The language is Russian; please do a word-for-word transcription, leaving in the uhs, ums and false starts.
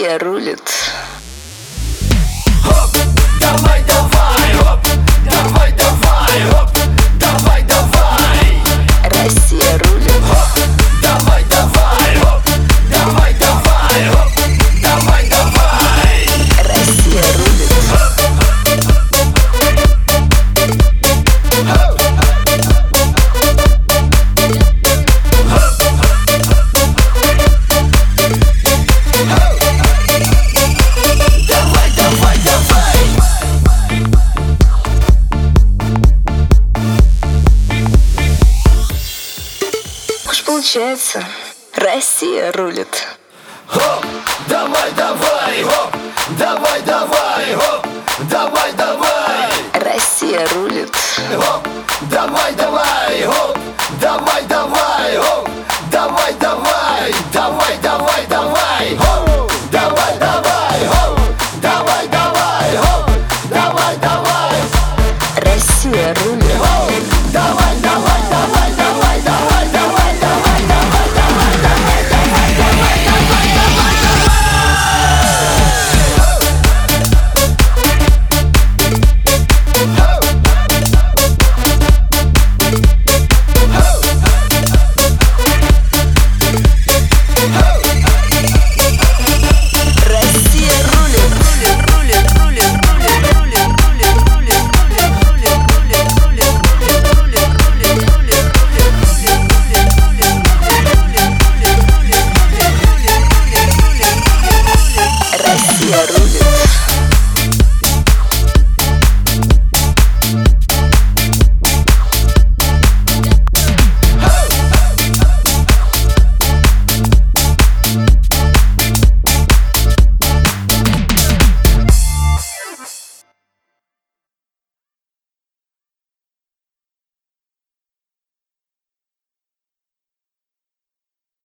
Россия рулит. Хоп, давай, давай, хоп, давай, давай, хоп, давай, давай. Россия рулит. Хоп, давай, давай, хоп, давай, давай, хоп, давай, давай. Россия рулит. Получается, Россия рулит. Хоп, давай, давай, хоп, давай, давай, хоп, давай, давай. Россия рулит. Хоп, давай, давай, хоп, давай, давай, хоп.